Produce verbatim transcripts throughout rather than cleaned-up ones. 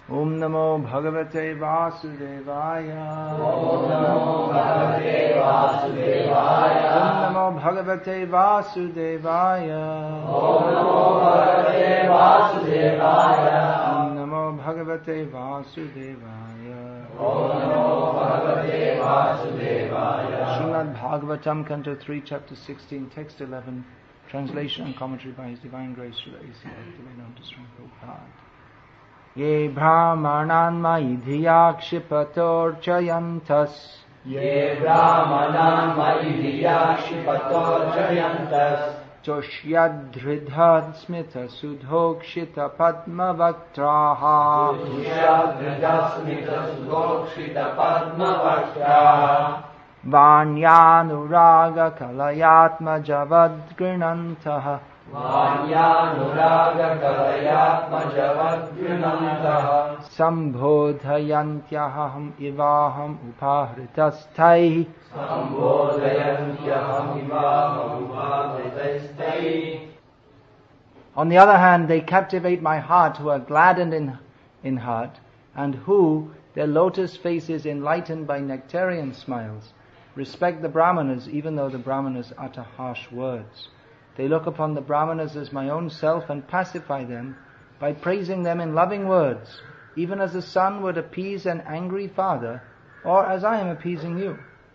Om Namo Bhagavate Vasudevaya. Om Namo Bhagavate Vasudevaya. Om Namo Bhagavate Vasudevaya. Om Namo Bhagavate Vasudevaya. Om Namo Bhagavate Vasudevaya. Om Namo Bhagavate Vasudevaya. Srimad Bhagavatam, Canto three, Chapter sixteen, Text eleven, translation and commentary by His Divine Grace Srila A C Bhaktivinoda Swami Prabhupada. Ye brahmanan maidhiya kshipatorchayantas. Ye brahmanan maidhiya kshipatorchayantas. Toshyadridhad smita sudhokshita padmavaktraha. Toshyadridhad smita sudhokshita padmavaktraha. Vanyanuraga kalayatma javad grinantaha. Vanyanuraga kalayatma javad grinantaha. Sambodhayantyaham ivaham upahritasthai. Sambodhayantyaham ivaham upahritasthai. On the other hand, they captivate my heart who are gladdened in, in heart, and who, their lotus faces enlightened by nectarian smiles, respect the Brahmanas even though the Brahmanas utter harsh words. They look upon the Brahmanas as my own self and pacify them by praising them in loving words, even as a son would appease an angry father, or as I am appeasing you.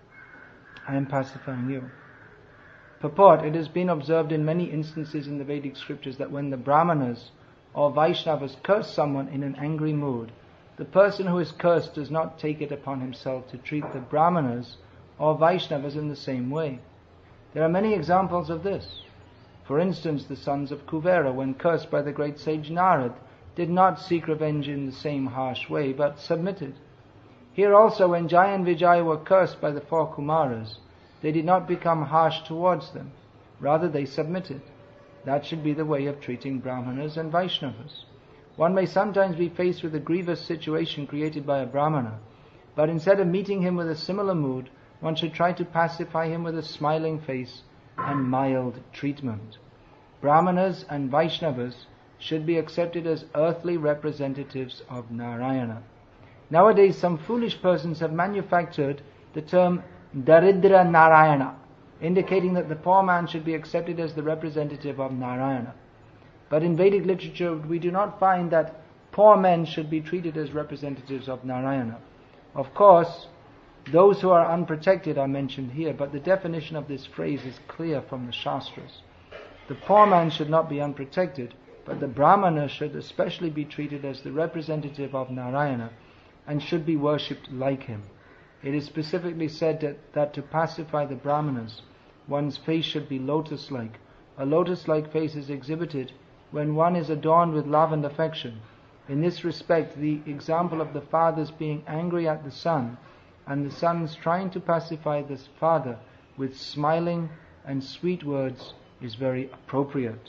I am pacifying you. Purport: it has been observed in many instances in the Vedic scriptures that when the Brahmanas or Vaishnavas curse someone in an angry mood, the person who is cursed does not take it upon himself to treat the Brahmanas or Vaishnavas in the same way. There are many examples of this. For instance, the sons of Kuvera, when cursed by the great sage Narad, did not seek revenge in the same harsh way, but submitted. Here also, when Jaya and Vijaya were cursed by the four Kumaras, they did not become harsh towards them. Rather, they submitted. That should be the way of treating Brahmanas and Vaishnavas. One may sometimes be faced with a grievous situation created by a Brahmana, but instead of meeting him with a similar mood, one should try to pacify him with a smiling face and mild treatment. Brahmanas and Vaishnavas should be accepted as earthly representatives of Narayana. Nowadays, some foolish persons have manufactured the term Daridra Narayana, indicating that the poor man should be accepted as the representative of Narayana. But in Vedic literature, we do not find that poor men should be treated as representatives of Narayana. Of course, those who are unprotected are mentioned here, but the definition of this phrase is clear from the Shastras. The poor man should not be unprotected, but the Brahmana should especially be treated as the representative of Narayana and should be worshipped like him. It is specifically said that, that to pacify the Brahmanas, one's face should be lotus-like. A lotus-like face is exhibited when one is adorned with love and affection. In this respect, the example of the fathers being angry at the son and the sons trying to pacify this father with smiling and sweet words is very appropriate.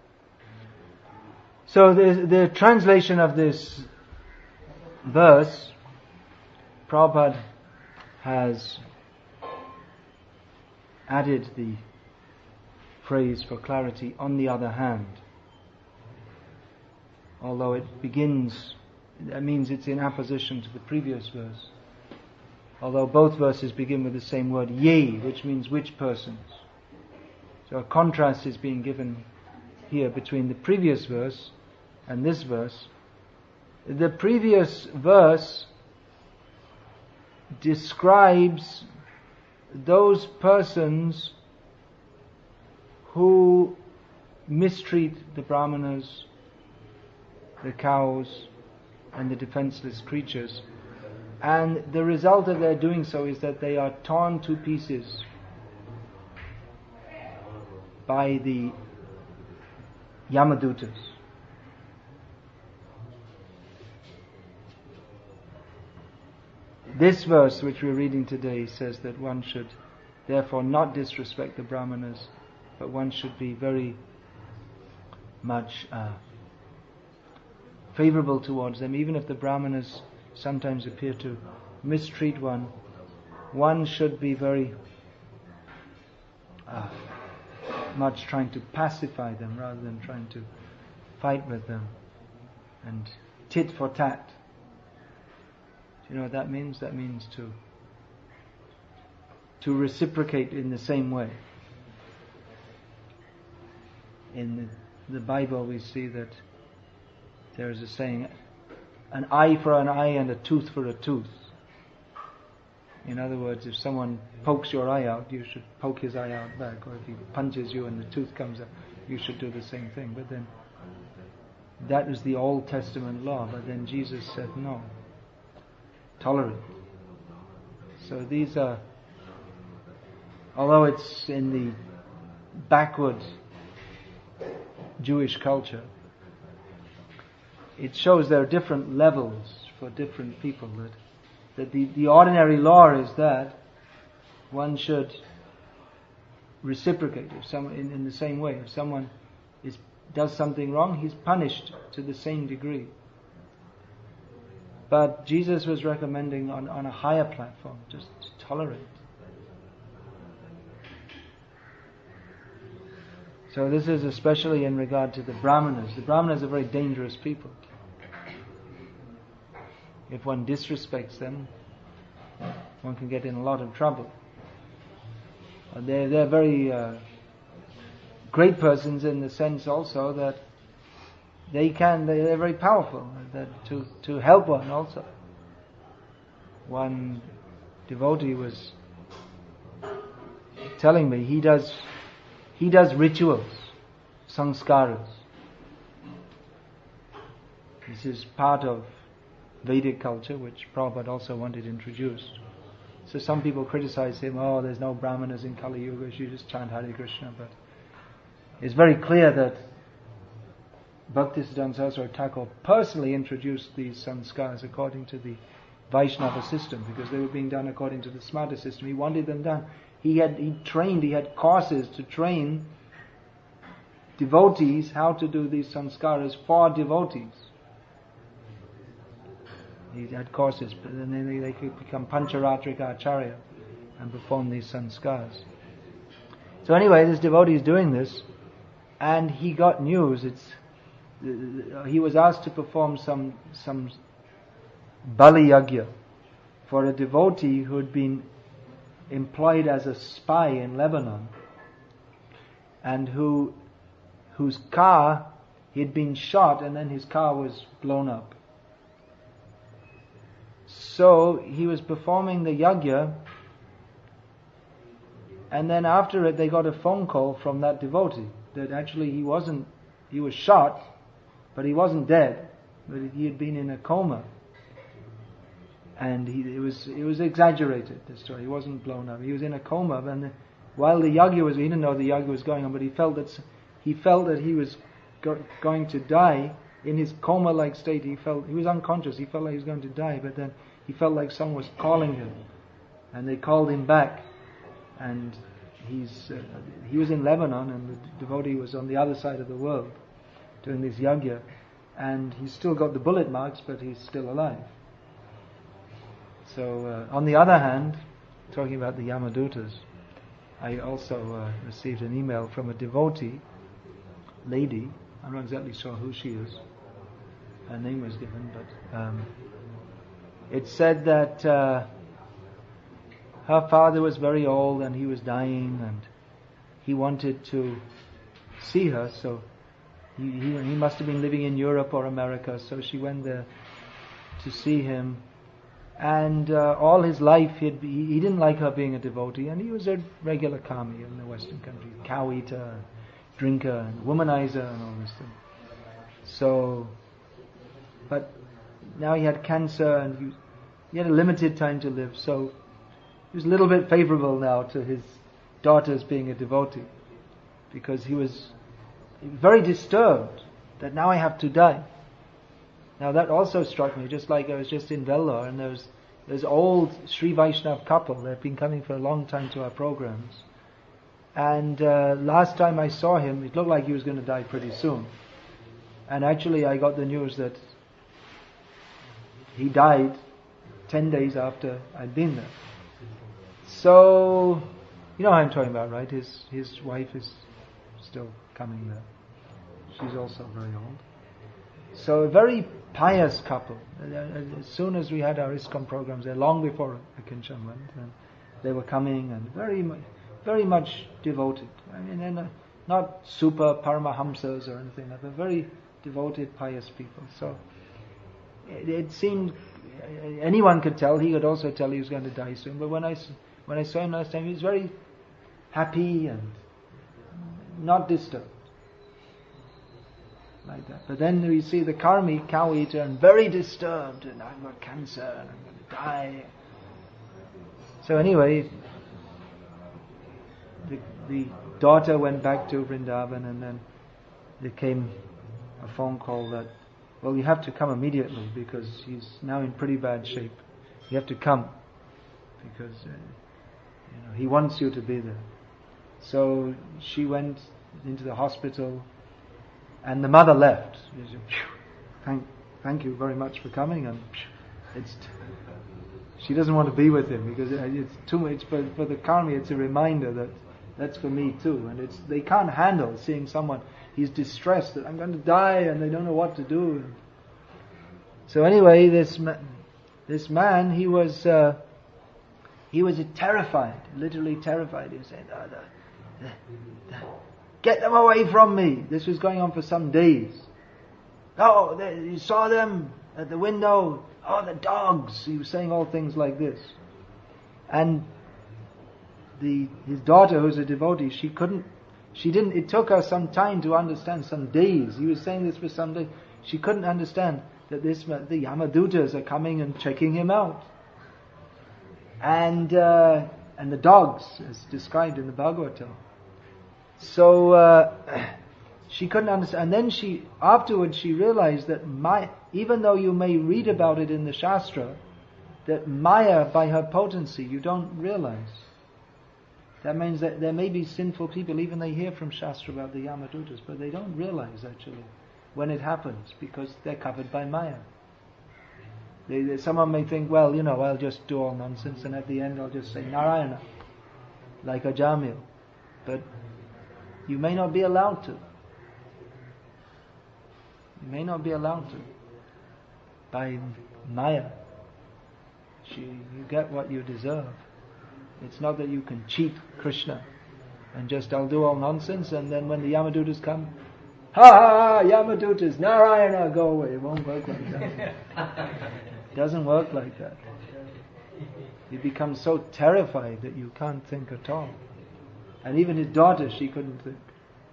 So the, the translation of this verse, Prabhupada has added the phrase for clarity, on the other hand. Although it begins, that means it's in apposition to the previous verse. Although both verses begin with the same word, ye, which means which persons. So a contrast is being given here between the previous verse and this verse. The previous verse describes those persons who mistreat the Brahmanas, the cows, and the defenseless creatures. And the result of their doing so is that they are torn to pieces by the Yamadutas. This verse which we're reading today says that one should therefore not disrespect the Brahmanas, but one should be very much uh, favorable towards them, even if the Brahmanas sometimes appear to mistreat one. One should be very uh, much trying to pacify them rather than trying to fight with them and tit for tat. You know what that means? That means to to reciprocate in the same way. In the, the Bible we see that there is a saying, an eye for an eye and a tooth for a tooth. In other words, if someone pokes your eye out, you should poke his eye out back. Or if he punches you and the tooth comes out, you should do the same thing. But then, that is the Old Testament law. But then Jesus said, no. Tolerate. So these are, although it's in the backward Jewish culture, it shows there are different levels for different people. That that the, the ordinary law is that one should reciprocate. If someone in, in the same way, if someone is does something wrong, he's punished to the same degree. But Jesus was recommending on, on a higher platform, just to tolerate. So this is especially in regard to the Brahmanas. The Brahmanas are very dangerous people. If one disrespects them, one can get in a lot of trouble. And they're, they're very uh, great persons in the sense also that they can, they're very powerful that to, to help one also. One devotee was telling me he does he does rituals, sanskaras. This is part of Vedic culture, which Prabhupada also wanted introduced. So some people criticize him, oh, there's no Brahmanas in Kali Yuga, you just chant Hare Krishna. But it's very clear that Bhaktisiddhanta Saraswati Thakur personally introduced these sanskars according to the Vaishnava system, because they were being done according to the Smarta system. He wanted them done. He had he trained, he had courses to train devotees how to do these sanskaras for devotees. He had courses, but then they, they could become Pancharatrika Acharya and perform these sanskars. So anyway, this devotee is doing this, and he got news. It's uh, he was asked to perform some some Bali Yagya for a devotee who had been employed as a spy in Lebanon, and who whose car he had been shot, and then his car was blown up. So he was performing the yagya, and then after it they got a phone call from that devotee that actually he wasn't, he was shot, but he wasn't dead, but he had been in a coma. And he, it was it was exaggerated, the story. He wasn't blown up. He was in a coma, and the, while the yagya was, he didn't know the yagya was going on, but he felt that he felt that he was go, going to die in his coma-like state. He felt he was unconscious. He felt like he was going to die, but then he felt like someone was calling him, and they called him back. And he's uh, he was in Lebanon, and the devotee was on the other side of the world doing this yagya, and he's still got the bullet marks, but he's still alive. So, uh, on the other hand, talking about the Yamadutas, I also uh, received an email from a devotee, lady. I'm not exactly sure who she is. Her name was given, but um, it said that uh, her father was very old and he was dying, and he wanted to see her. So he he, he must have been living in Europe or America. So she went there to see him. And uh, all his life, he'd be, he didn't like her being a devotee, and he was a regular kami in the Western country, cow eater, drinker, and womanizer, and all this thing. So, but now he had cancer, and he, he had a limited time to live, so he was a little bit favorable now to his daughters being a devotee, because he was very disturbed that now I have to die. Now that also struck me, just like I was just in Vellore, and there was this old Sri Vaishnav couple that have been coming for a long time to our programs. And uh, last time I saw him, it looked like he was going to die pretty soon. And actually I got the news that he died ten days after I'd been there. So, you know what I'm talking about, right? His his wife is still coming there. She's also very old. So a very pious couple. As soon as we had our ISKCON programs there, long before Akinchan went, and they were coming and very much, very much devoted. I mean, they're not, not super Paramahamsas or anything, but very devoted, pious people. So it, it seemed anyone could tell. He could also tell he was going to die soon. But when I when I saw him last time, he was very happy and not disturbed. Like that. But then we see the Karmi, cow eater, and very disturbed, and I've got cancer, and I'm going to die. So anyway, the, the daughter went back to Vrindavan, and then there came a phone call that, well, you have to come immediately because he's now in pretty bad shape. You have to come because uh, you know he wants you to be there. So she went into the hospital. And the mother left. She said, thank, thank you very much for coming. And it's, t- she doesn't want to be with him because it's too much. For, for the Karmi, it's a reminder that that's for me too. And it's they can't handle seeing someone. He's distressed that I'm going to die, and they don't know what to do. So anyway, this ma- this man, he was uh, he was terrified, literally terrified. He was saying, oh, the, the, the, get them away from me. This was going on for some days. Oh, they, you saw them at the window. Oh, the dogs. He was saying all things like this. And the his daughter, who's a devotee, she couldn't, she didn't, it took her some time to understand, some days. He was saying this for some days. She couldn't understand that this, the Yamadutas are coming and checking him out. And, uh, and the dogs, as described in the Bhagavatam. So uh, she couldn't understand, and then she afterwards she realized that Maya, even though you may read about it in the Shastra, that Maya, by her potency, you don't realize. That means that there may be sinful people, even they hear from Shastra about the Yamadutas, but they don't realize actually when it happens because they're covered by Maya. They, they, someone may think, well, you know, I'll just do all nonsense, and at the end I'll just say Narayana, like a Jamil, but you may not be allowed to. You may not be allowed to. By Maya, she, you get what you deserve. It's not that you can cheat Krishna and just, I'll do all nonsense, and then when the Yamadutas come, ha ha, Yamadutas, Narayana, go away. It won't work like that. It doesn't work like that. You become so terrified that you can't think at all. And even his daughter, she couldn't think.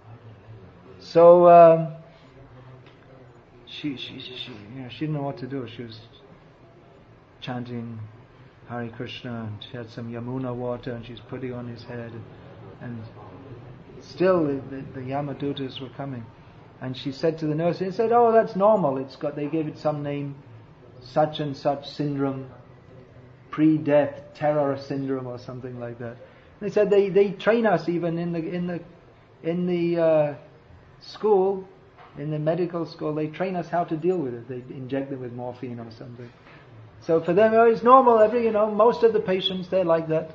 So um, she, she, she, you know, she didn't know what to do. She was chanting Hare Krishna, and she had some Yamuna water, and she was putting on his head, and, and still the, the, the Yamadutas were coming. And she said to the nurse, and said, "Oh, that's normal. It's got. They gave it some name, such and such syndrome, pre-death terror syndrome, or something like that." They said they, they train us even in the in the in the uh, school, in the medical school. They train us how to deal with it. They inject them with morphine or something. So for them, oh, it's normal. Every you know, most of the patients they're like that.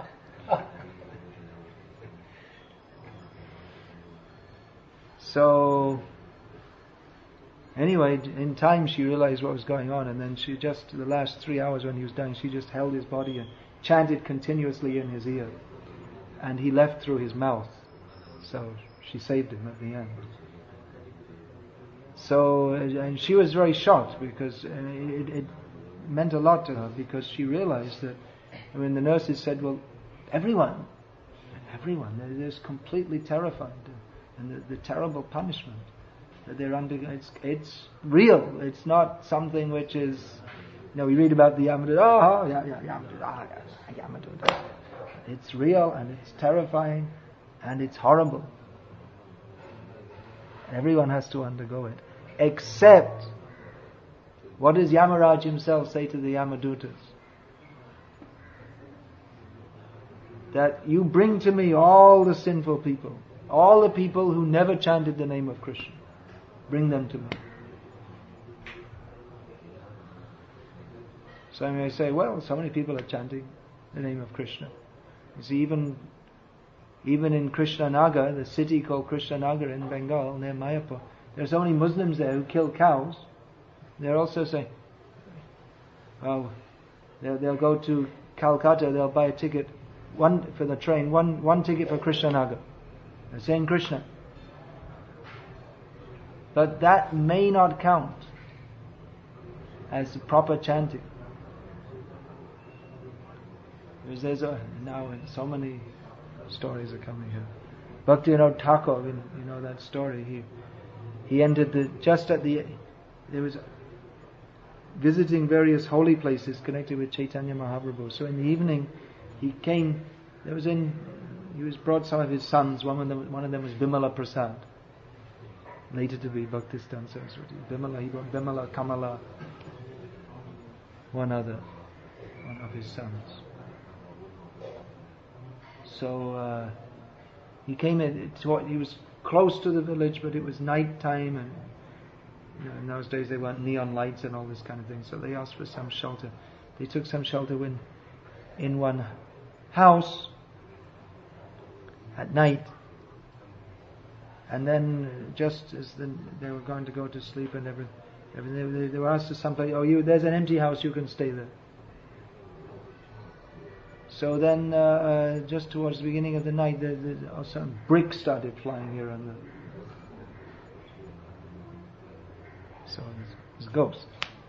So anyway, in time she realized what was going on, and then she just the last three hours when he was dying, she just held his body and chanted continuously in his ear. And he left through his mouth. So she saved him at the end. So, and she was very shocked because it, it meant a lot to her, because she realized that, I mean, the nurses said, well, everyone, everyone, they're just completely terrified. And the, the terrible punishment that they're under, it's, it's real. It's not something which is, you know, we read about the Yamadutas, oh, yeah, yeah, Yamadutas, ah, yeah, Yamadutas. It's real, and it's terrifying, and it's horrible. Everyone has to undergo it. Except, what does Yamaraj himself say to the Yamadutas? That you bring to me all the sinful people, all the people who never chanted the name of Krishna. Bring them to me. So I may say, well, so many people are chanting the name of Krishna. You see, even even in Krishnanagar, the city called Krishnanagar in Bengal, near Mayapur, there are so many Muslims there who kill cows. they're also saying, oh, they'll, they'll go to Calcutta, they'll buy a ticket, one for the train, one one ticket for Krishnanagar. They're saying Krishna. But that may not count as proper chanting. Because there's a, now so many stories are coming here. Bhaktivinoda Thakur, you know that story, he he entered the, just at the, there was visiting various holy places connected with Chaitanya Mahaprabhu. So in the evening, he came, there was in, he was brought some of his sons, one of them, one of them was Bimala Prasad, later to be Bhaktisiddhanta Saraswati. Bimala, he brought Bimala, Kamala, one other, one of his sons. So uh, he came in, he was close to the village, but it was night time, and you know, in those days they weren't neon lights and all this kind of thing, so they asked for some shelter. They took some shelter in, in one house at night, and then just as the, they were going to go to sleep and everything, everything they, they were asked to someplace, oh, you, there's an empty house, you can stay there. So then, uh, uh, just towards the beginning of the night, the, the, oh, some bricks started flying here and there. So it was ghosts.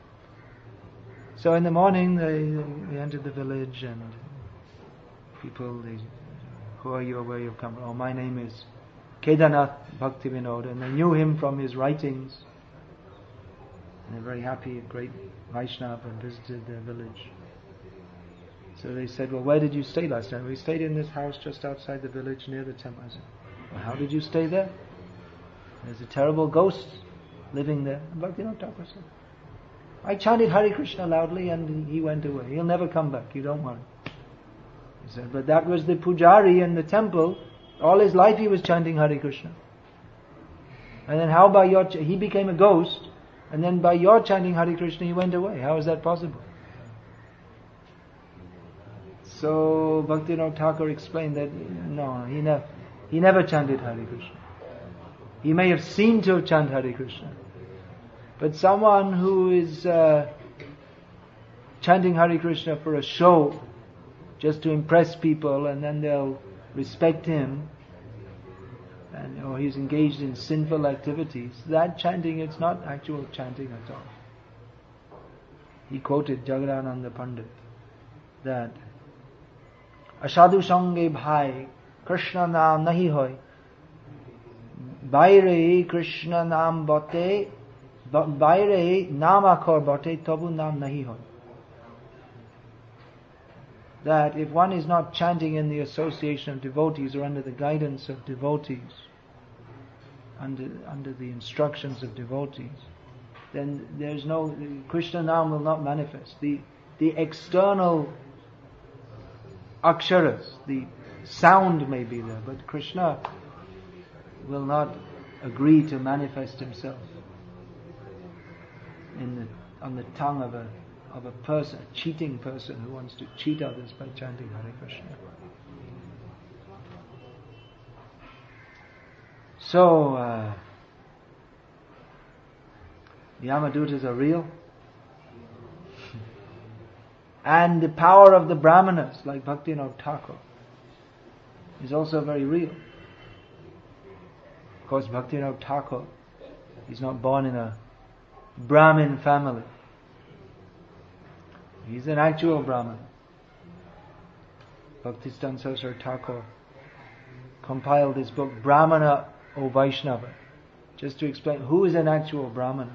So in the morning, they, they entered the village, and people, they, who are you, where you've come from? Oh, my name is Kedarnath Bhaktivinoda, and they knew him from his writings. And they're very happy, a great Vaishnava, and visited their village. So they said, well, where did you stay last time? We stayed in this house just outside the village near the temple. I said, well, how did you stay there? There's a terrible ghost living there. And Bhaktivinoda Thakur said, I chanted Hare Krishna loudly and he went away. He'll never come back, you don't worry. He said, but that was the pujari in the temple. All his life he was chanting Hare Krishna. And then how by your, ch- he became a ghost, and then by your chanting Hare Krishna he went away. How is that possible? So Bhaktivinoda Thakur explained that no, he never, he never chanted Hare Krishna. He may have seemed to have chanted Hare Krishna, but someone who is uh, chanting Hare Krishna for a show, just to impress people, and then they'll respect him, and or he's engaged in sinful activities, that chanting, it's not actual chanting at all. He quoted Jagadananda Pandit that Ashadhu sange bhai Krishna naam nahi hoy, baire Krishna naam bote, baire naam akhor bote, tabu naam nahi hoy. That if one is not chanting in the association of devotees or under the guidance of devotees, under under the instructions of devotees, then there's no, Krishna naam will not manifest. The the external aksharas, the sound may be there, but Krishna will not agree to manifest himself in the, on the tongue of a of a person, a cheating person who wants to cheat others by chanting Hare Krishna. So, uh, the Yamadutas are real. And the power of the Brahmanas, like Bhaktivinoda Thakur, is also very real. Of course, Bhaktivinoda Thakur is not born in a Brahmin family. He's an actual Brahmin. Bhaktisiddhanta Saraswati Thakur compiled this book, Brahmana O Vaishnava, just to explain who is an actual Brahmana.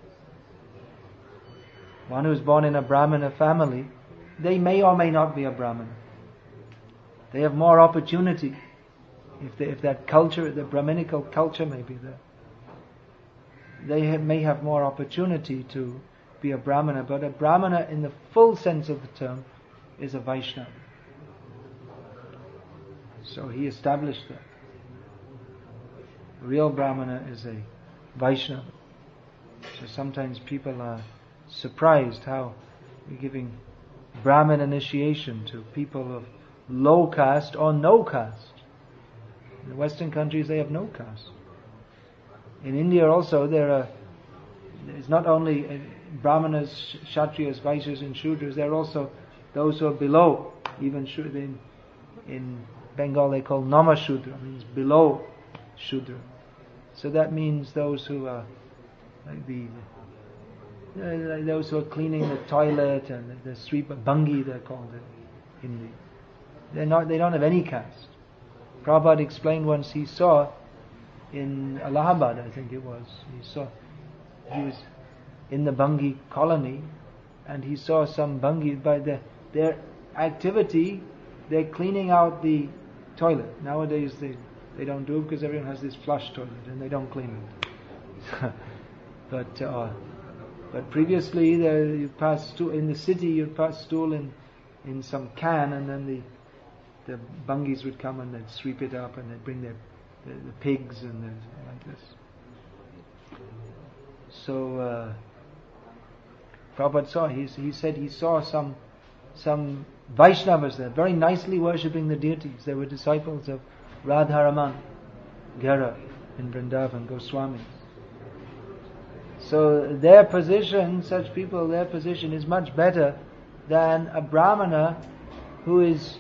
One who is born in a Brahmana family, they may or may not be a Brahmana. They have more opportunity if they, if that culture, the Brahminical culture may be there. They have, may have more opportunity to be a Brahmana, but a Brahmana in the full sense of the term is a Vaishnava. So he established that. A real Brahmana is a Vaishnava. So sometimes people are surprised how we're giving Brahmin initiation to people of low caste or no caste. In the Western countries they have no caste. In India also there are, it's not only Brahmanas, Kshatriyas, Vaishyas and Shudras, they're also those who are below. Even in, in Bengal they call Nama Shudra, means below Shudra. So that means those who are like the uh, those who are cleaning the toilet and the, the sweeper, Bangi they're called in Hindi. They're not, they don't have any caste. Prabhupada explained once he saw in Allahabad, I think it was, he saw, he was in the Bangi colony and he saw some Bangi, by the, their activity, they're cleaning out the toilet. Nowadays they, they don't do it because everyone has this flush toilet and they don't clean it. but uh, but previously there, you pass stool, in the city you'd pass stool in, in some can and then the the bungis would come and they'd sweep it up and they'd bring their the, the pigs and the, like this. So uh, Prabhupada saw, he, he said he saw some some Vaishnavas there, very nicely worshipping the deities. They were disciples of Radharaman, Ghera in Vrindavan, Goswami. So their position, such people, their position is much better than a Brahmana who is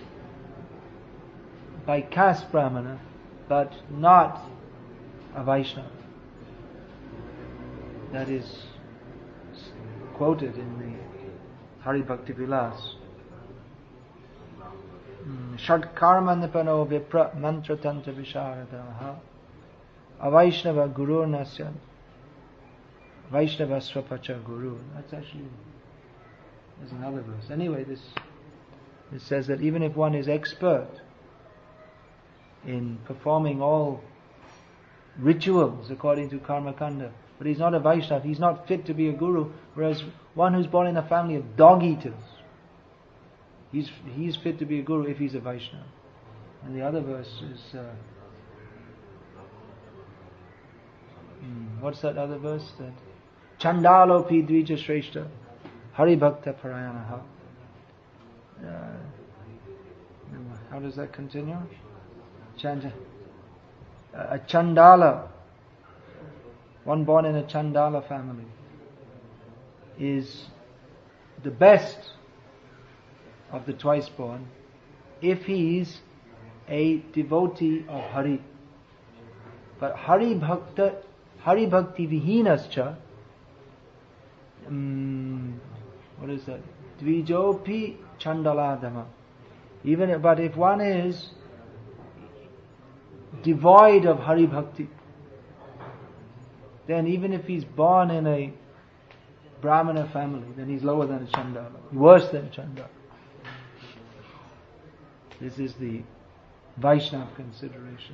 by caste Brahmana, but not a Vaishnava. That is quoted in the Hari Bhakti Vilas. Shad karmanapano vipra mantra tantra visharadaha avaishnava guru nasyan vaishnava swapacha guru. That's actually, there's another verse. Anyway, this this says that even if one is expert in performing all rituals according to karma kanda, but he's not a Vaishnava, he's not fit to be a guru, whereas one who's born in a family of dog eaters, He's he's fit to be a guru if he's a Vaishnava. And the other verse is uh, hmm, what's that other verse? That Chandalo pi dvija shreshta Hari Bhakta Parayanaha. Uh, how does that continue? Chand- a Chandala, one born in a Chandala family, is the best of the twice born if he's a devotee of Hari. But Hari Bhakta, Hari Bhakti Vihinascha, um, what is that? Dvijopi Chandaladama. Even, but if one is devoid of Hari Bhakti, then even if he's born in a Brahmana family, then he's lower than a Chandala, worse than a Chandala. This is the Vaishnava consideration.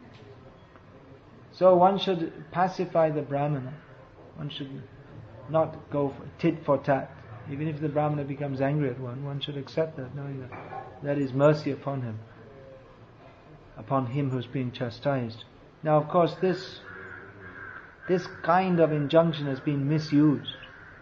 So one should pacify the Brahmana. One should not go for tit for tat. Even if the Brahmana becomes angry at one, one should accept that, knowing that that is mercy upon him, upon him who's being chastised. Now, of course, this this kind of injunction has been misused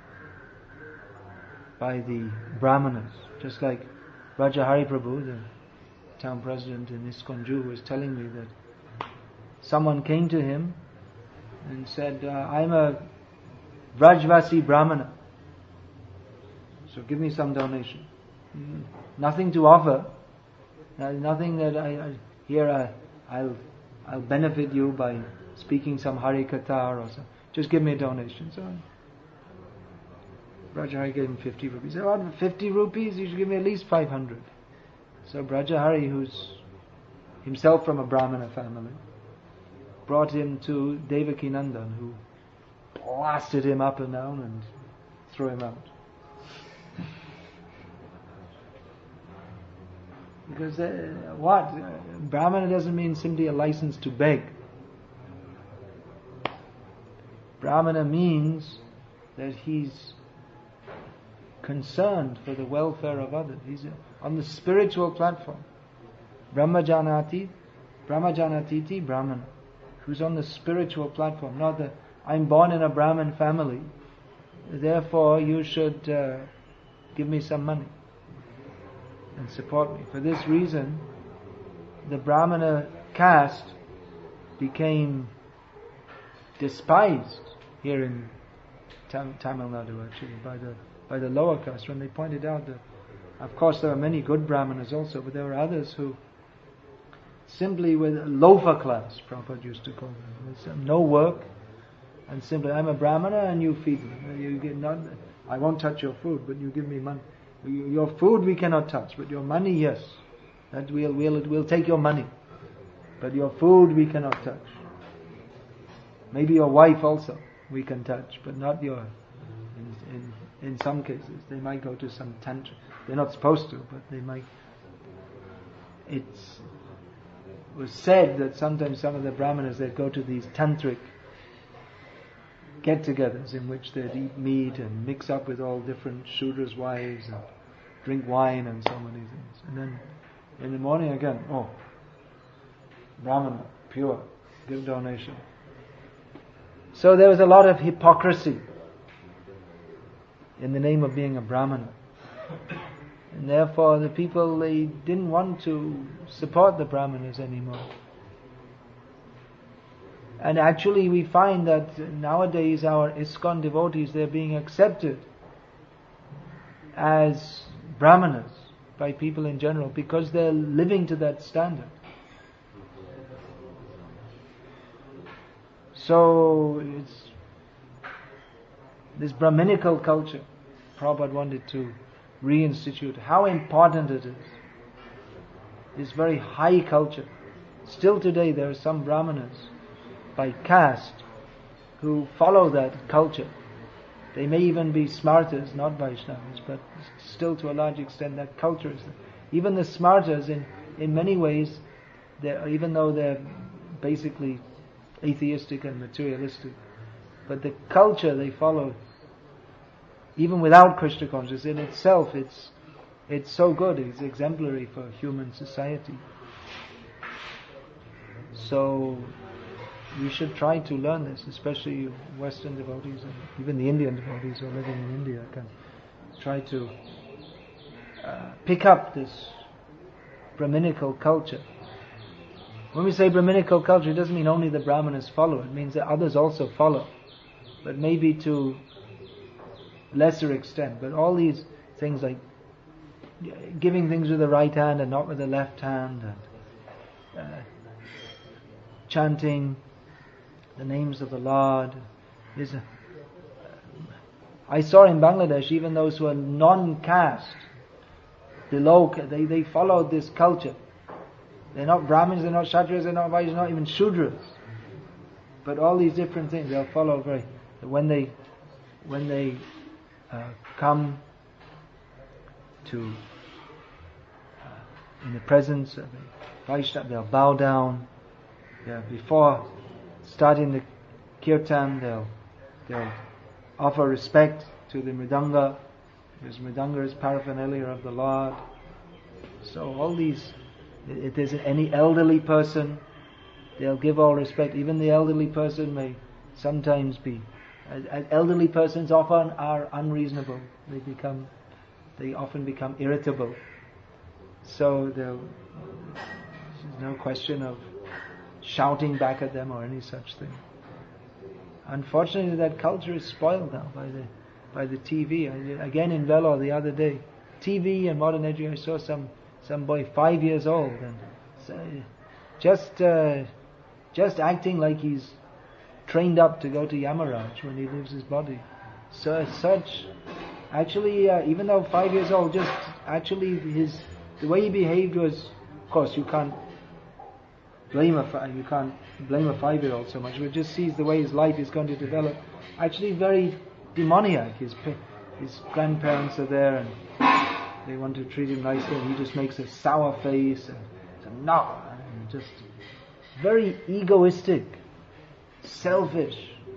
by the Brahmanas, just like Raja Hari Prabhu, the town president in ISKCON was telling me that someone came to him and said, uh, I'm a Vrajvasi Brahmana, so give me some donation. Mm, nothing to offer, uh, nothing that I, I here I, I'll I'll benefit you by speaking some Hari Katha or something. Just give me a donation. So Brajahari gave him fifty rupees. He said, oh, fifty rupees, you should give me at least five hundred. So Brajahari, who's himself from a Brahmana family, brought him to Devaki Nandan, who blasted him up and down and threw him out. Because uh, what? Uh, Brahmana doesn't mean simply a license to beg. Brahmana means that he's concerned for the welfare of others. He's on the spiritual platform. Brahmajanati, Brahmajanatiti Brahmana, who's on the spiritual platform, not the I'm born in a Brahmin family, therefore you should uh, give me some money and support me. For this reason, the Brahmana caste became despised here in Tam, Tamil Nadu actually, by the by the lower caste, when they pointed out that, of course, there are many good Brahmanas also, but there were others who simply with loafer class, Prabhupada used to call them, with no work, and simply, I'm a Brahmana and you feed me. You get not, I won't touch your food, but you give me money. Your food we cannot touch, but your money, yes. That we'll we'll we'll take your money, but your food we cannot touch. Maybe your wife also we can touch, but not your. In, in, in some cases, they might go to some tantra. They're not supposed to, but they might. It's it was said that sometimes some of the Brahmanas, they'd go to these tantric get-togethers in which they'd eat meat and mix up with all different Shudras' wives and drink wine and so many things. And then in the morning again, oh, Brahmana, pure, give donation. So there was a lot of hypocrisy in the name of being a Brahmana. And therefore the people, they didn't want to support the Brahmanas anymore. And actually we find that nowadays our ISKCON devotees, they're being accepted as Brahmanas by people in general because they're living to that standard. So it's this Brahminical culture Prabhupada wanted to reinstitute. How important it is. This very high culture. Still today there are some Brahmanas by caste who follow that culture. They may even be Smartas, not Vaishnavas, but still to a large extent that culture is there. Even the Smartas in, in many ways, even though they're basically atheistic and materialistic, but the culture they follow, even without Krishna consciousness, in itself it's it's so good, it's exemplary for human society. So we should try to learn this, especially Western devotees and even the Indian devotees who are living in India can try to uh, pick up this Brahminical culture. When we say Brahminical culture, it doesn't mean only the Brahmanas follow, it means that others also follow, but maybe to lesser extent. But all these things like giving things with the right hand and not with the left hand, and uh, chanting the names of the Lord is a, I saw in Bangladesh even those who are non-caste, below, they, they followed this culture. They're not Brahmins, they're not Kshatriyas, they're not Vaishyas, not even Shudras. But all these different things they'll follow very. When they when they uh, come to uh, in the presence of a Vaishnava, they'll bow down. Yeah, before starting the kirtan, they'll they'll offer respect to the mridanga, because mridanga is paraphernalia of the Lord. So all these, if there's any elderly person, they'll give all respect. Even the elderly person may sometimes be. Uh, elderly persons often are unreasonable. They become, they often become irritable. So there's no question of shouting back at them or any such thing. Unfortunately, that culture is spoiled now by the by the T V. I, again in Vellore the other day, T V and modern education. I saw some some boy five years old and so, just uh, just acting like he's trained up to go to Yamaraj when he leaves his body. So as such, actually, uh, even though five years old, just actually his the way he behaved was, of course, you can't. Blame a five, you can't blame a five-year-old so much, but just sees the way his life is going to develop. Actually, very demoniac. His his grandparents are there and they want to treat him nicely, and he just makes a sour face and says no, and just very egoistic, selfish,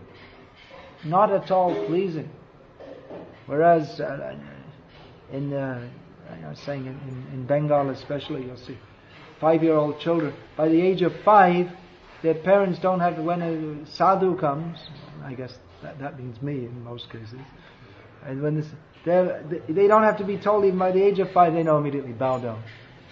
not at all pleasing. Whereas uh, in uh, I was saying in, in, in Bengal especially, you'll see five-year-old children, by the age of five, their parents don't have to, when a sadhu comes, I guess that, that means me in most cases, and when this, they don't have to be told, even by the age of five, they know immediately, bow down.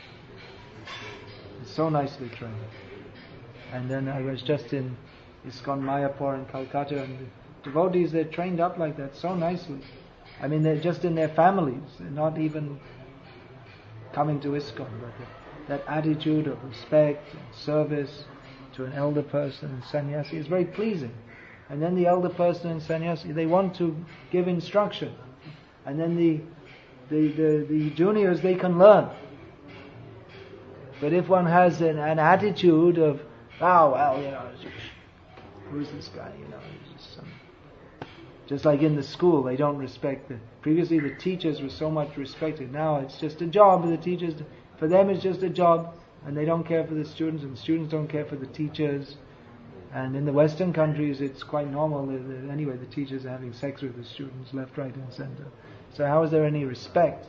It's so nicely trained. And then I was just in ISKCON Mayapur in Calcutta, and devotees, they're trained up like that so nicely. I mean, they're just in their families, they're not even coming to ISKCON, but that attitude of respect and service to an elder person and sannyasi is very pleasing. And then the elder person and sannyasi, they want to give instruction. And then the the, the, the juniors, they can learn. But if one has an, an attitude of, oh, well, you know, who's this guy, you know, he's just some... Just like in the school, they don't respect the... Previously the teachers were so much respected. Now it's just a job. The teachers, for them it's just a job, and they don't care for the students, and the students don't care for the teachers. And in the Western countries, it's quite normal that, that anyway, the teachers are having sex with the students left, right, and center. So how is there any respect?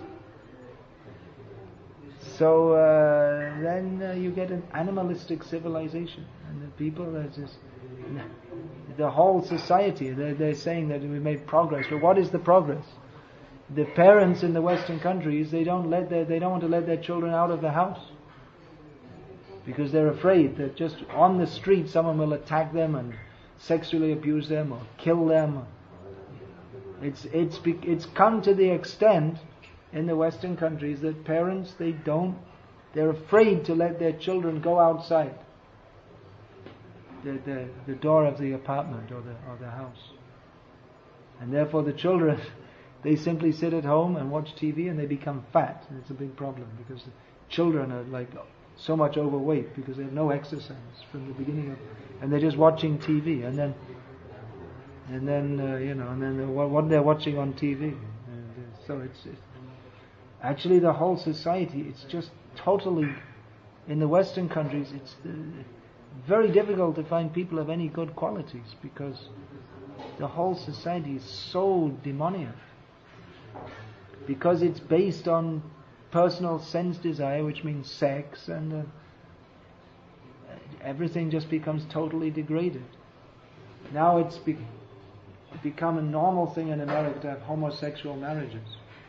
So uh, then uh, you get an animalistic civilization, and the people are just... The whole society, they're, they're saying that we made progress, but what is the progress? The parents in the Western countries, they don't let their, they don't want to let their children out of the house because they're afraid that just on the street someone will attack them and sexually abuse them or kill them. It's it's it's come to the extent in the Western countries that parents, they don't, they're afraid to let their children go outside The, the, the door of the apartment or the or the house. And therefore the children, they simply sit at home and watch T V and they become fat. And it's a big problem because the children are like so much overweight because they have no exercise from the beginning of, and they're just watching T V and then and then uh, you know and then what, what they're watching on T V. And uh, so it's, it's actually the whole society. It's just totally, in the Western countries, it's the, very difficult to find people of any good qualities because the whole society is so demoniac. Because it's based on personal sense desire, which means sex, and uh, everything just becomes totally degraded. Now it's be- become a normal thing in America to have homosexual marriages.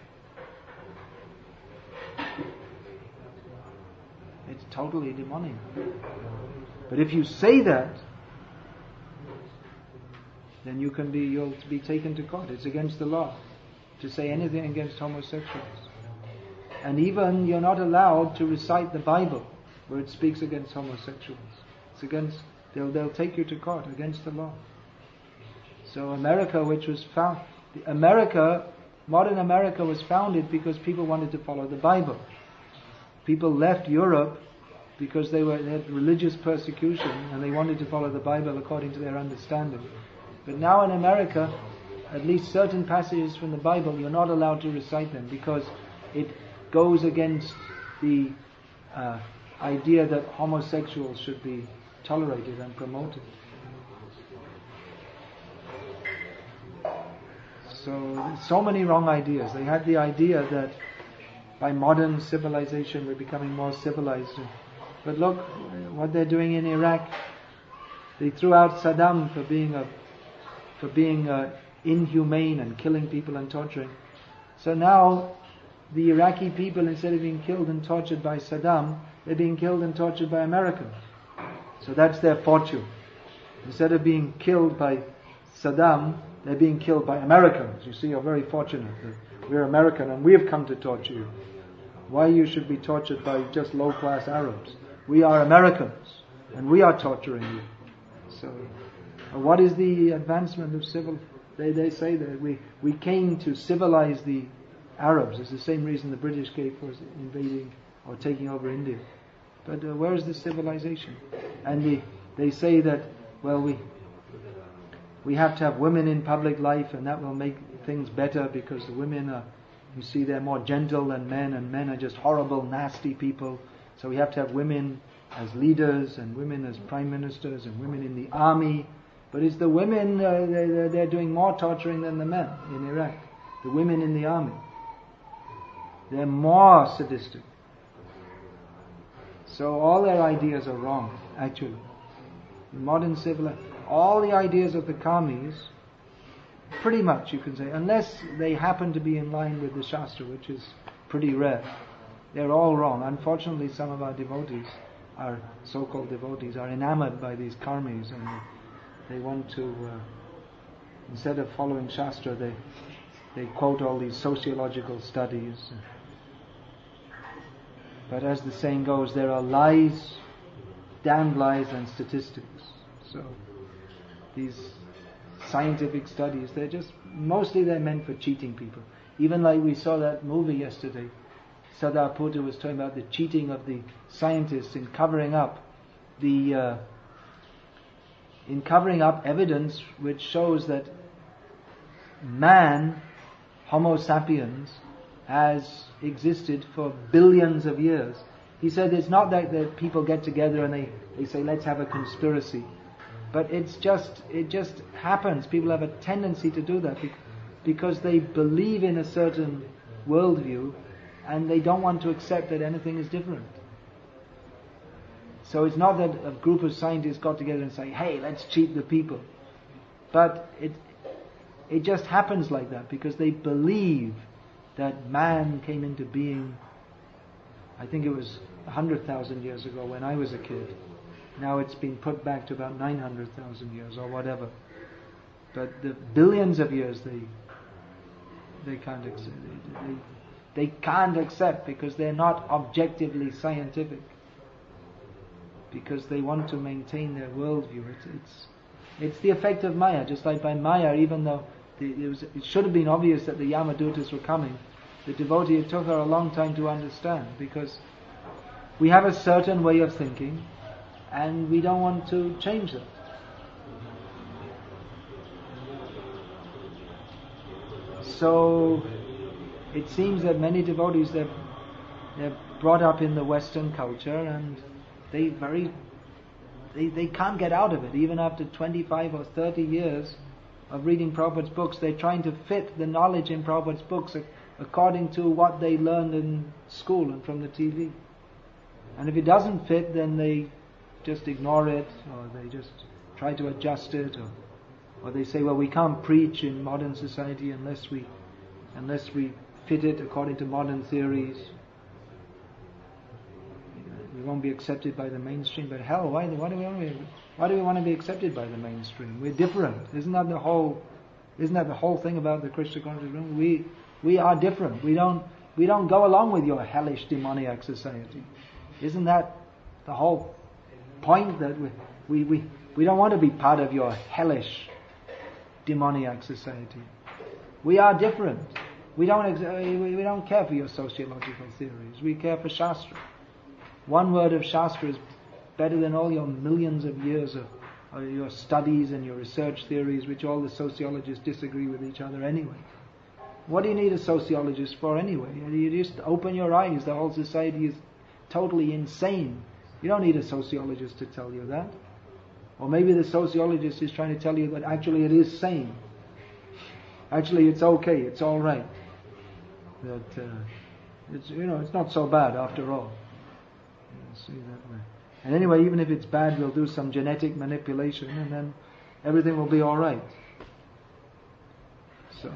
It's totally demonic. But if you say that, then you can be, you'll be taken to court. It's against the law to say anything against homosexuals. And even you're not allowed to recite the Bible where it speaks against homosexuals. It's against, they'll, they'll take you to court against the law. So America, which was found, America, modern America was founded because people wanted to follow the Bible. People left Europe because they were they had religious persecution and they wanted to follow the Bible according to their understanding. But now in America, at least certain passages from the Bible, you're not allowed to recite them because it goes against the uh, idea that homosexuals should be tolerated and promoted. So, so many wrong ideas. They had the idea that by modern civilization we're becoming more civilized. But look what they're doing in Iraq. They threw out Saddam for being a, for being uh, inhumane and killing people and torturing. So now the Iraqi people, instead of being killed and tortured by Saddam, they're being killed and tortured by Americans. So that's their fortune. Instead of being killed by Saddam, they're being killed by Americans. You see, you're very fortunate that we're American and we have come to torture you. Why you should be tortured by just low-class Arabs? We are Americans and we are torturing you. So, uh, what is the advancement of civil? They they say that we we came to civilize the Arabs. It's the same reason the British gave for invading or taking over India. But uh, where is the civilization? And they they say that well we we have to have women in public life and that will make things better because the women are, you see, they're more gentle than men and men are just horrible, nasty people. So we have to have women as leaders and women as prime ministers and women in the army. But it's the women, uh, they're, they're doing more torturing than the men in Iraq. The women in the army. They're more sadistic. So all their ideas are wrong, actually. In modern civilization, all the ideas of the Karmis, pretty much you can say, unless they happen to be in line with the Shastra, which is pretty rare, they're all wrong. Unfortunately, some of our devotees, our so-called devotees, are enamored by these Karmis and they want to uh, instead of following Shastra, they they quote all these sociological studies. But as the saying goes, there are lies, damned lies, and statistics. So these scientific studies, they're just, mostly they're meant for cheating people. Even like we saw that movie yesterday, Sadar Putta was talking about the cheating of the scientists in covering up the uh, in covering up evidence which shows that man, Homo sapiens, has existed for billions of years. He said it's not that, that people get together and they, they say, let's have a conspiracy. But it's just, it just happens. People have a tendency to do that because they believe in a certain worldview and they don't want to accept that anything is different. So it's not that a group of scientists got together and say, hey, let's cheat the people. But it it just happens like that because they believe that man came into being, I think it was one hundred thousand years ago when I was a kid. Now it's been put back to about nine hundred thousand years or whatever. But the billions of years they they can't accept. They, they, they can't accept because they're not objectively scientific. Because they want to maintain their worldview. It's it's, it's the effect of Maya. Just like by Maya, even though the, it, was, it should have been obvious that the Yamadutas were coming, the devotee, it took her a long time to understand because we have a certain way of thinking and we don't want to change that. So it seems that many devotees, they're, they're brought up in the Western culture and they very they, they can't get out of it. Even after twenty-five or thirty years of reading Prabhupada's books, they're trying to fit the knowledge in Prabhupada's books according to what they learned in school and from the T V. And if it doesn't fit, then they just ignore it, or they just try to adjust it, or, or they say, well, we can't preach in modern society unless we unless we fit it according to modern theories. We won't be accepted by the mainstream. But hell, why, why do we want to be, why do we want to be accepted by the mainstream? We're different. Isn't that the whole? Isn't that the whole thing about the Krishna conscious movement? We we are different. We don't we don't go along with your hellish demoniac society. Isn't that the whole point, that we we we, we don't want to be part of your hellish demoniac society? We are different. We don't ex- we don't care for your sociological theories. We care for Shastra. One word of Shastra is better than all your millions of years of, of your studies and your research theories, which all the sociologists disagree with each other anyway. What do you need a sociologist for anyway? You just open your eyes. The whole society is totally insane. You don't need a sociologist to tell you that. Or maybe the sociologist is trying to tell you that actually it is sane. Actually it's okay, it's all right. That uh, it's you know it's not so bad after all. See that way. And anyway, even if it's bad, we'll do some genetic manipulation and then everything will be alright. So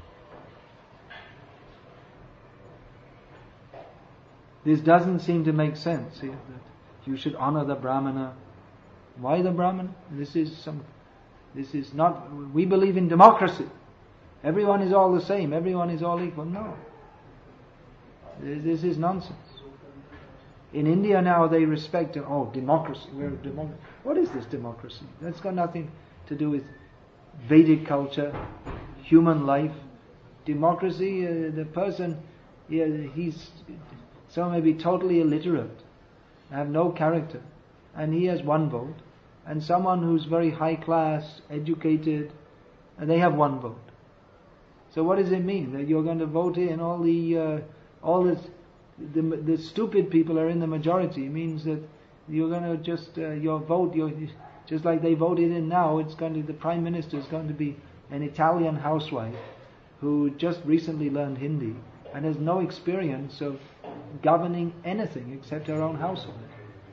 this doesn't seem to make sense here, that you should honor the Brahmana. Why the Brahmana? This is some this is not we believe in democracy. Everyone is all the same, everyone is all equal. No. This, this is nonsense. In India now they respect, oh, democracy, we're a democracy. What is this democracy? That's got nothing to do with Vedic culture, human life. Democracy, uh, the person, yeah, he's, someone may be totally illiterate, have no character, and he has one vote. And someone who's very high class, educated, and they have one vote. So what does it mean? That you're going to vote in all the, uh, all this, The, the stupid people are in the majority. It means that you're going to just uh, your vote, you're, just like they voted in now. It's going to the Prime Minister is going to be an Italian housewife who just recently learned Hindi and has no experience of governing anything except her own household.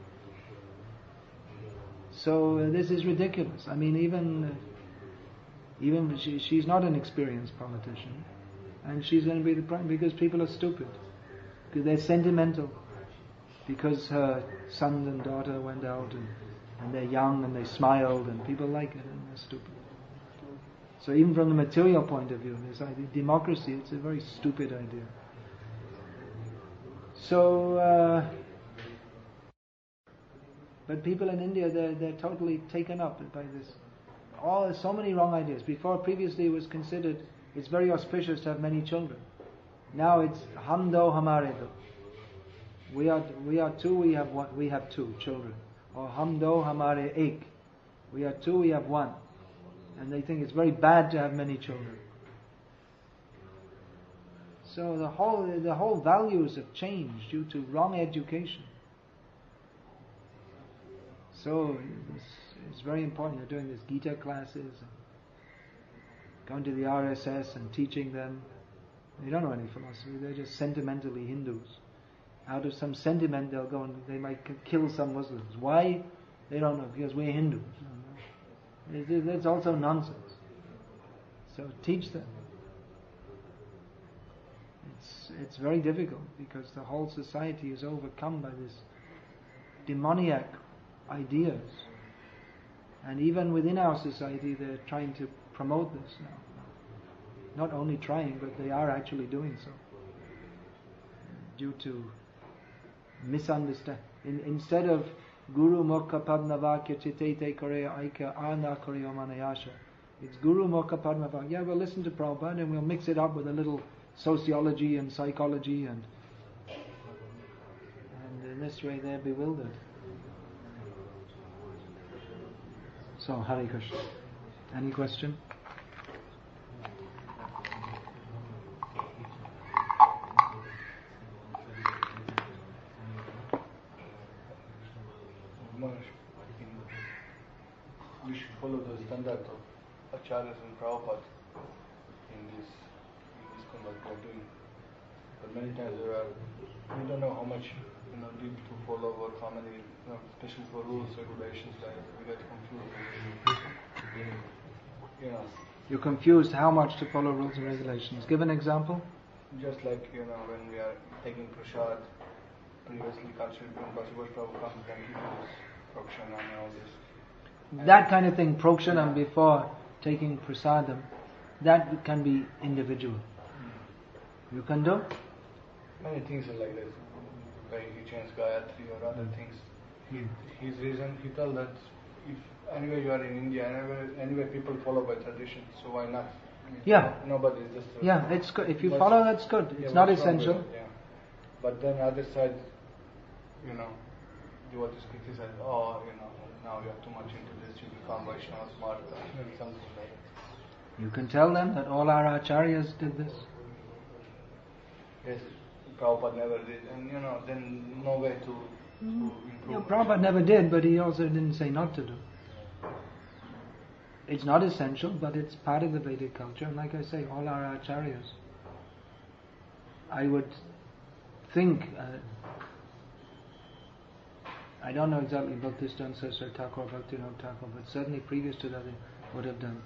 So uh, this is ridiculous. I mean, even uh, even she, she's not an experienced politician, and she's going to be the prime because people are stupid. Because they're sentimental, because her son and daughter went out and, and they're young and they smiled and people like it and they're stupid. So even from the material point of view, this idea, democracy, it's a very stupid idea. So, uh, but people in India, they're, they're totally taken up by this. All, so many wrong ideas. Before, previously it was considered, it's very auspicious to have many children. Now it's hum do hamare do. We are, we are two, we have one, we have two children. Or hum do hamare ek. We are two, we have one. And they think it's very bad to have many children. So the whole the whole values have changed due to wrong education. So it's, it's very important. You're doing these Gita classes, and going to the R S S and teaching them. They don't know any philosophy. They're just sentimentally Hindus. Out of some sentiment, they'll go and they might kill some Muslims. Why? They don't know. Because we're Hindus. That's also nonsense. So teach them. It's it's very difficult because the whole society is overcome by this demoniac ideas. And even within our society, they're trying to promote this now. Not only trying, but they are actually doing so. Due to misunderstand. In, instead of Guru Mokha Padmavakya Chitete Korea Aika Ana Korea Manayasha, it's Guru Mokha Padmavakya. Yeah, we'll listen to Prabhupada and we'll mix it up with a little sociology and psychology, and and in this way they're bewildered. So, Hare Krishna. Any question? We should follow the standard of Acharyas and Prabhupada in this in this what we are doing. But many times there are we don't know how much you know deep to follow or how many you know, especially for rules, regulations, like we get confused. You know. You're confused how much to follow rules and regulations. Give an example. Just like you know when we are taking prasad, previously cultural Bhagavad Prabhupada comes and gives prakshanam and all this. That kind of thing, prokshanam before taking prasadam, that can be individual. Mm. You can do? Many things are like this. Like he chants Gayatri or other things. He, his reason, he told that if anyway you are in India, anyway, anyway people follow by tradition, so why not? I mean, yeah. Nobody is just... Yeah, it's good. If you follow, that's good. It's yeah, not essential. It, yeah. But then other side, you know, devotees criticize, oh, you know, now you are too much into this, you become Vaishnava smart, something like that. You can tell them that all our acharyas did this. Yes, Prabhupada never did, and you know, then no way to, mm-hmm. to improve. Yeah, Prabhupada never did, but he also didn't say not to do. It's not essential, but it's part of the Vedic culture, and like I say, all our acharyas. I would think, uh, I don't know exactly Bhaktisiddhanta Saraswati Thakur or Bhaktivinoda Thakur, but certainly previous to that they would have done.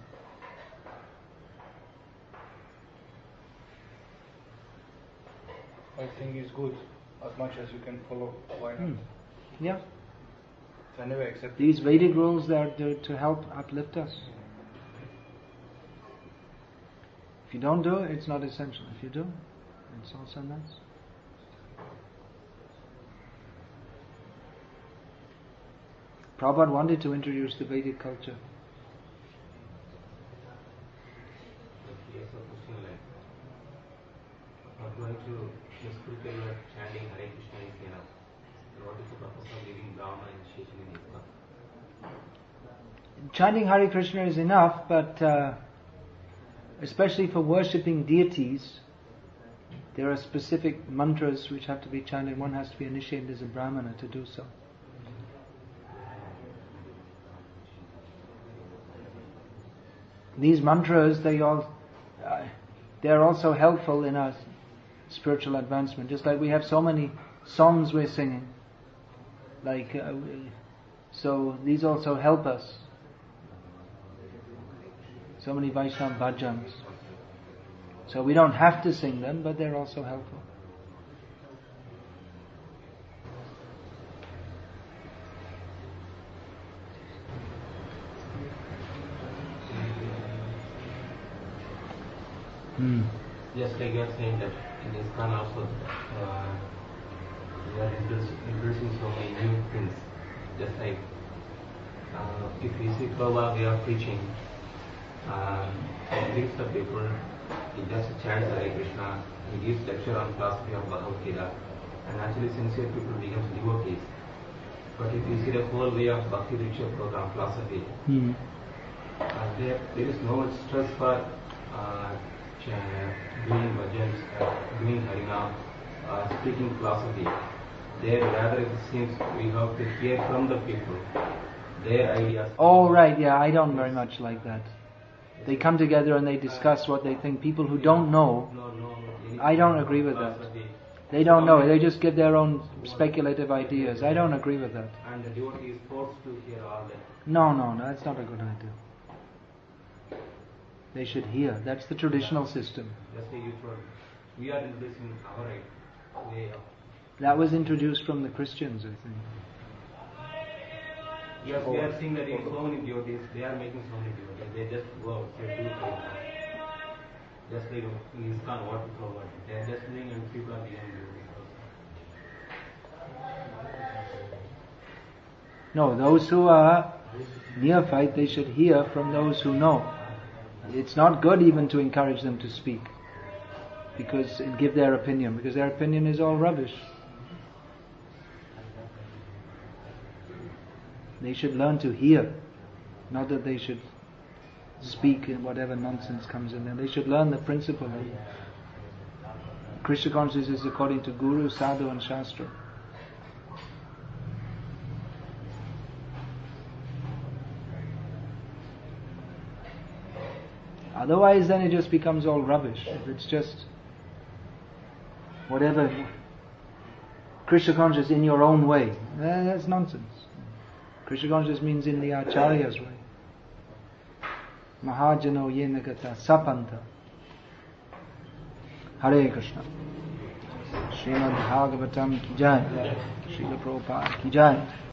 I think it's good, as much as you can follow, why not? Hmm. Yeah. So anyway, except these Vedic rules, they are there to help uplift us. If you don't do it, it's not essential. If you do, it's also nice. Prabhupada wanted to introduce the Vedic culture. Not going to school when you are chanting Hare Krishna is enough. What is the purpose of giving Brahma initiation in Islam? Chanting Hare Krishna is enough, but uh, especially for worshipping deities, there are specific mantras which have to be chanted. One has to be initiated as a Brahmana to do so. These mantras, they all, uh, they are also helpful in our spiritual advancement. Just like we have so many songs we're singing, like uh, so these also help us. So many Vaishnava bhajans. So we don't have to sing them, but they're also helpful. Hmm. Just like you are saying that in ISKCON also, uh, we are introducing, introducing so many new things. Just like uh, if we see Prabhupada way of preaching, uh, he leads the people, he just chants Hare Krishna, he gives lecture on philosophy of Bhagavad Gita, and actually sincere people become devotees. But if you see the whole way of Bhakti Diksha program philosophy, Hmm. uh, there, there is no much stress for uh, ch- doing bhajans, uh, doing harinam, uh, speaking philosophy. There rather it seems we have to hear from the people, their ideas. Oh, right, yeah, I don't very much like that. They come together and they discuss what they think. People who don't know, No, no, any I don't agree with that. philosophy. They don't know, they just give their own speculative ideas. I don't agree with that. And the devotee is forced to hear all that. No, no, no, that's not a good idea. They should hear. That's the traditional system. Just like you told, we are introducing our right way of. That was introduced from the Christians, I think. Yes, we are seeing that in so many devotees, they are making so many devotees. They just go out, they do things. Just like in ISKCON, what to forward. They are just doing and people are becoming devotees also. No, those who are neophyte, they should hear from those who know. It's not good even to encourage them to speak, because and give their opinion, because their opinion is all rubbish. They should learn to hear, not that they should speak in whatever nonsense comes in there. They should learn the principle. Krishna consciousness is according to Guru, Sadhu and Shastra. Otherwise then it just becomes all rubbish. If it's just whatever Krishna consciousness in your own way, eh, that's nonsense. Krishna consciousness means in the Acharya's way. Mahajano yena gata sapanta. Hare Krishna. Srimad Bhagavatam ki jai. Srila Prabhupada ki jai.